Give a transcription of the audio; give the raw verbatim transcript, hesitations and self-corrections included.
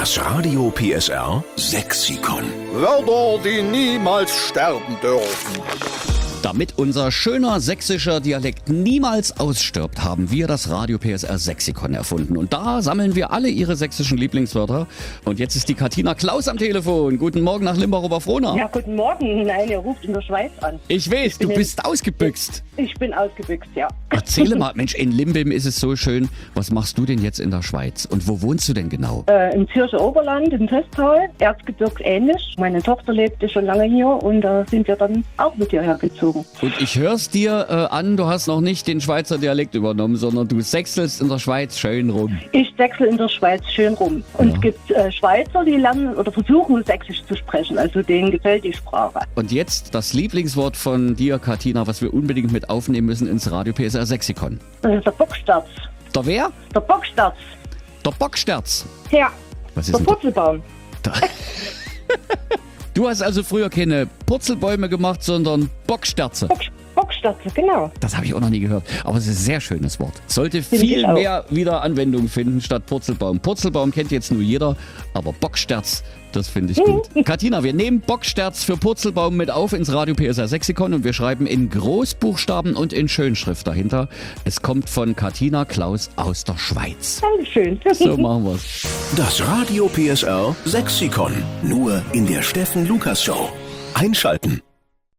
Das Radio P S R Sexikon. Wörter, die niemals sterben dürfen. Damit unser schöner sächsischer Dialekt niemals ausstirbt, haben wir das Radio P S R Sexikon erfunden. Und da sammeln wir alle ihre sächsischen Lieblingswörter. Und jetzt ist die Katina Klaus am Telefon. Guten Morgen nach Limbach-Oberfrohna. Ja, guten Morgen. Nein, ihr ruft in der Schweiz an. Ich weiß, du bin bist ausgebüxt. Ich bin ausgebüxt, ja. Erzähle mal, Mensch, in Limbim ist es so schön. Was machst du denn jetzt in der Schweiz? Und wo wohnst du denn genau? Äh, Im Zürcher Oberland, in Testtal, Erzgebirgs ähnlich. Meine Tochter lebte schon lange hier und da sind wir dann auch mit hierher gezogen. Und ich hör's dir äh, an, du hast noch nicht den Schweizer Dialekt übernommen, sondern du sächselst in der Schweiz schön rum. Ich wechsle in der Schweiz schön rum. Und Ja. es gibt äh, Schweizer, die lernen oder versuchen, Sächsisch zu sprechen. Also denen gefällt die Sprache. Und jetzt das Lieblingswort von dir, Katina, was wir unbedingt mit aufnehmen müssen ins Radio P S R Sexikon. Das ist der Bocksterz. Der wer? Der Bocksterz. Der Bocksterz. Ja, Was ist der denn der? Purzelbaum. Du hast also früher keine Purzelbäume gemacht, sondern Bocksterze. Bock, Bocksterze, genau. Das habe ich auch noch nie gehört. Aber es ist ein sehr schönes Wort. Sollte Finde ich viel auch. mehr wieder Anwendung finden statt Purzelbaum. Purzelbaum kennt jetzt nur jeder, aber Bocksterz, das finde ich gut. Katina, wir nehmen Bocksterz für Purzelbaum mit auf ins Radio P S R Sexikon und wir schreiben in Großbuchstaben und in Schönschrift dahinter. Es kommt von Katina Klaus aus der Schweiz. Dankeschön. So machen wir's. Das Radio P S R Sexikon. Nur in der Steffen Lukas Show. Einschalten.